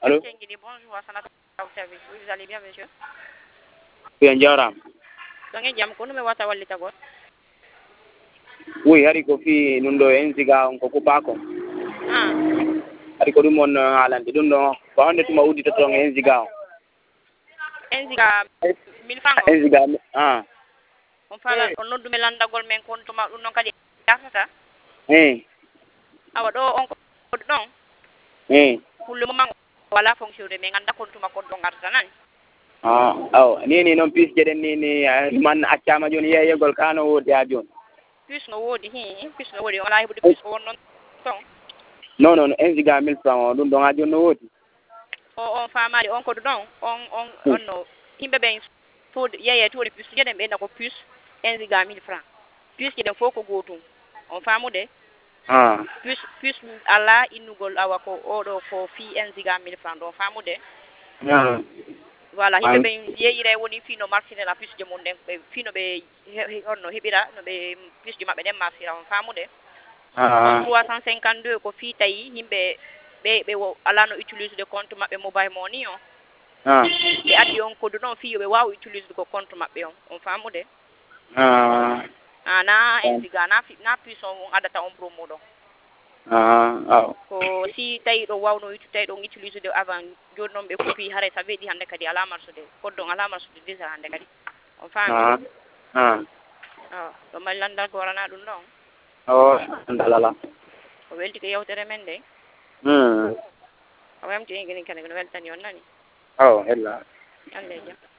Allô? Bonjour, Assanata au service. Oui, vous allez bien, monsieur? Bien jaram. Donc, jam ko no me wata wallita gon. Oui, hari ko fi nundo en siga on ko kupako. Ah, Hari ko dum on halande dum do ko hande tuma udito to en siga. enziga 1000 francs. En siga On fala on noddu me landagol men kon to ma dum non kadi yafata. Awa do on ko don. Pour le moment wala fonctionner mais nganda kon tuma kon do ngarta nan. Ni non pis jeden ni man accama joni yeyegol kano wodi ha joni. Plus no wodi plus no wodi wala hebude plus ko won non ton. Non, en siga 1000 francs dum do ha joni no wodi. On famade on ko don on no himbe ben to yeye to plus jeden be ndako plus enziga 1000 francs. Plus jeden foko gotum. On famude plus ala inugol awa ko odo ko fi enziga 1000 francs do famude. Voilà, himbe ben yeyire woni fi no martine la plus de monde be fi no be onno hebira no be plus de mabbe dem martira on famude. 352 ko fi tayi himbe be ala no utilise de compte mabbe mobile money on. Be addi on ko don fi be waaw utilise ko compte mabbe on famude. Na enziga na plus on adata on promo do. Ko si tawi ɗo wawno tawi ɗon utilise de avant joni noon ɓe kupi hare sa weeɗi hannde kadi ala marsude koddon ala marsude déjà hannde kadi on faami ɗo mari landal ko warana ɗum ɗon landal ala ko welti ko yewtere men de o wamti en geni kadi no weltani on nani hella Allah e jam